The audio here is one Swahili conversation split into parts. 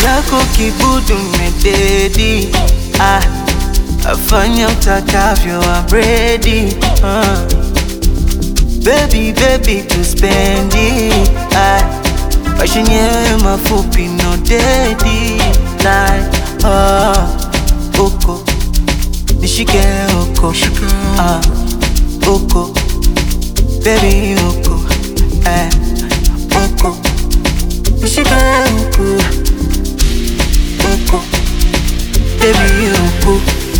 yako kibudu mededi, afanya utakavyo I'm ready. Baby, baby to spend it. Maisha yenyewe mafupi no dedi. Like, uko nishike uko, uko baby uko, uko nishike uko, uko baby uko.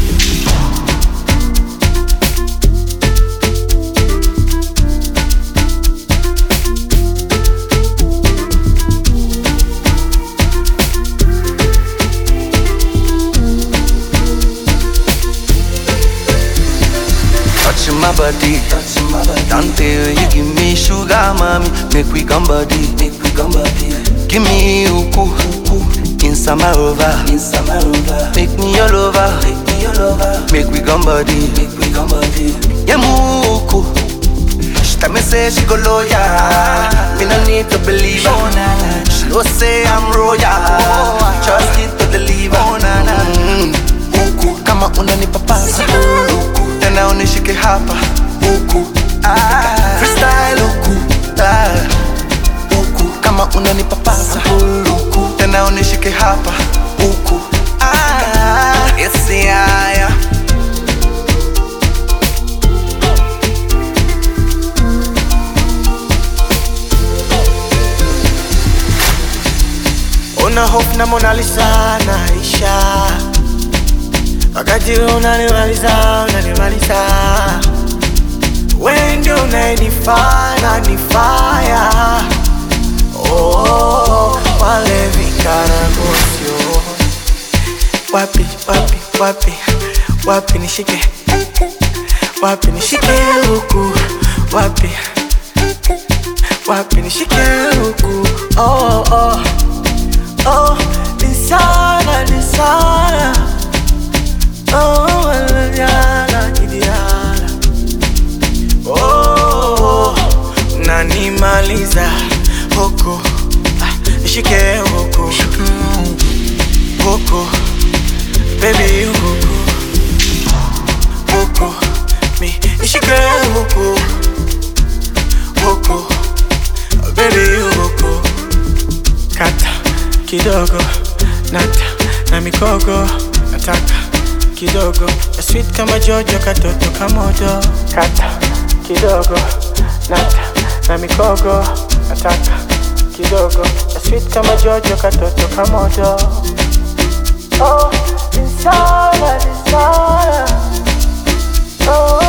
Touching my body, Dante, you give me sugar, mommy. Make we come body, Give me uku, inside my rover, Make me your lover, Make we come body, Yeah, muku. She tell me say she go loyal, me no need to believe her. She no say I'm royal, trust it to deliver. Uku, kama unanipa pasa. Tena unishike hapa uku, freestyle uku, uku kama unanipa pasa uku, tena unishike hapa uku, yes yeah. Una hope na Mona Lisa naisha, wakati unanimaliza, wewe ndio unanifanya nifaya. Oh, wale vikaragosio. Wapi, wapi, wapi, wapi nishike, wapi nishike huku, wapi, wapi nishike huku. Oh, oh, oh, nisana, nisana. Oh, yala, idiala. Oh, nanimaliza huku, nishike huku, huku, baby huku, huku, mi nishike huku, huku, baby huku. Kata kidogo, nata na mikogo, nataka kidogo, sweet kama Jojo, katoto kamojo. Kata kidogo, nata na mikogo, nataka kidogo, sweet kama Jojo, katoto kamojo. Oh, insana, insana. Oh.